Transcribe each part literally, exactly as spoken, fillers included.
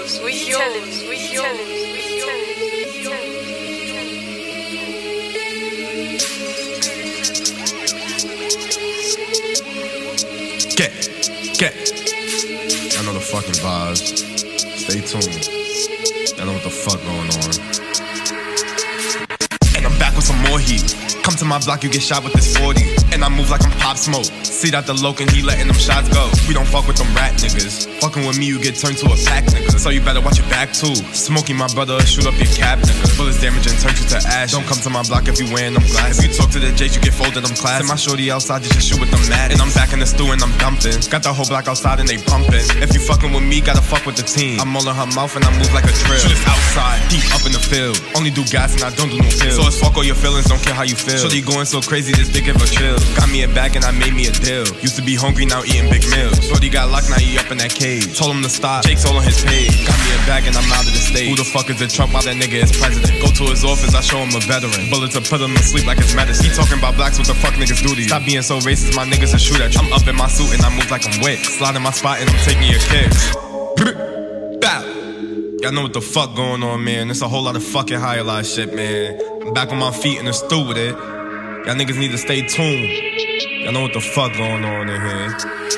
yours, we yours, we yours, we yours. Get, get. I know the fucking vibes. Stay tuned. I know what the fuck going on. And I'm back with some more heat. Come to my block, you get shot with this forty. And I move like I'm Pop Smoke. See that the loc and he letting them shots go. We don't fuck with them rat niggas. Fucking with me, you get turned to a pack nigga. So you better watch your back too. Smoking my brother, shoot up your cap nigga. Bullets damage and turn you to ash. Don't come to my block if you wearing them glasses. If you talk to the J's, you get folded, I'm class. Send my shorty outside, just to shoot with them mad. And I'm back in the stew and I'm dumping. Got the whole block outside and they pumping. If you fucking with me, gotta fuck with the team. I'm all in her mouth and I move like a drill. Shoot this outside, deep up in the field. Only do gas and I don't do no pills. So it's fuck all your feelings, don't care how you feel. Shorty going so crazy, this dick give a chill. Got me a bag and I made me a deal. Used to be hungry, now eating big meals. Shorty got locked, now he up in that cage. Told him to stop, Jake's all on his page. Got me a bag and I'm out of the state. Who the fuck is the Trump while that nigga is president? Go to his office, I show him a veteran. Bullets to put him to sleep like it's medicine. He talking about blacks, what the fuck niggas do to you? Stop being so racist, my niggas a shoot at you. I'm up in my suit and I move like I'm Wick. Slide in my spot and I'm taking your kicks. Bow. Y'all know what the fuck going on, man. It's a whole lot of fucking higher life shit, man. I'm back on my feet in the stew with it. Y'all niggas need to stay tuned. Y'all know what the fuck going on in here.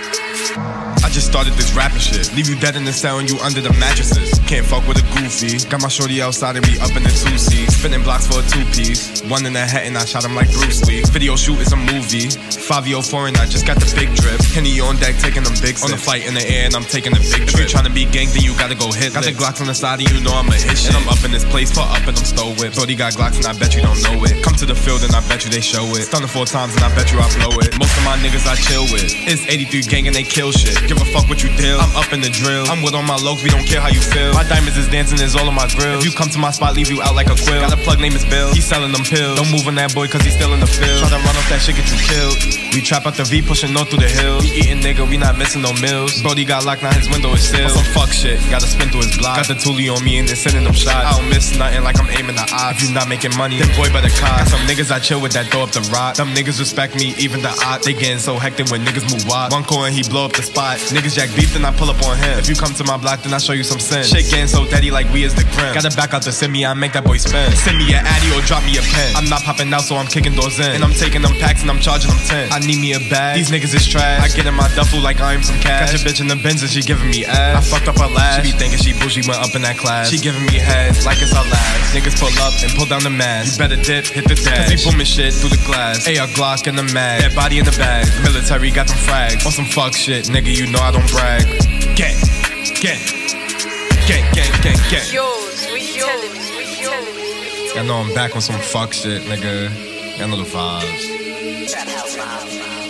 I just started this rapping shit. Leave you dead in the cell and you under the mattresses. Can't fuck with a goofy. Got my shorty outside and we up in the two-seat. Spinning blocks for a two-piece. One in the head and I shot him like Bruce Lee. Video shoot is a movie. five oh four and I just got the big drip. Henny on deck taking them big sips. On the flight in the air and I'm taking the big trip. If you tryna be gang then you gotta go hit. Got the Glocks on the side and you know I'ma hit shit. And I'm up in this place for up and I'm stole whips. Shorty got Glocks and I bet you don't know it. Come to the field and I bet you they show it. Stunning four times and I bet you I blow it. Most of my niggas I chill with. It's eighty-three gang and they kill shit. Give a fuck what you deal. I'm up in the drill. I'm with all my locs, we don't care how you feel. My diamonds is dancing, is all on my grills. If you come to my spot, leave you out like a quill. Got a plug, name is Bill. He's selling them pills. Don't move on that boy, cause he's still in the field. Try to run off that shit, get you killed. We trap out the V, pushing north through the hills. We eating nigga, we not missing no meals. Brody got locked, now his window is sealed. On some fuck shit, gotta spin through his block. Got the toolie on me and then sending them shots. I don't miss nothing like I'm aiming the odds. If you not making money, then boy better cop. Got some niggas I chill with that throw up the rock. Them niggas respect me, even the odds. They getting so hectic when niggas move wide. One coin, he blow up the spot. Niggas jack beef, then I pull up on him. If you come to my block, then I show you some sin. Shit getting so daddy like we is the grim. Gotta back out to send me, I make that boy spin. Send me an addy or drop me a pen. I'm not popping out, so I'm kicking doors in. And I'm taking them packs and I'm charging them ten. I need me a bag. These niggas is trash. I get in my duffel like I'm some cash. Got your bitch in the Benz and she giving me ass. I fucked up her last. She be thinking she bougie, went up in that class. She giving me head like it's our last. Niggas pull up and pull down the mask. You better dip, hit the dash. Cause he booming shit through the glass. A R Glock in the mag. Dead body in the bag. Military got them frags. On some fuck shit, nigga, you know I don't brag. Get, get, get, get, get, get. Yours, we yours, we yours. Y'all know I'm back on some fuck shit, nigga. Y'all know the vibes. Trap house vibes.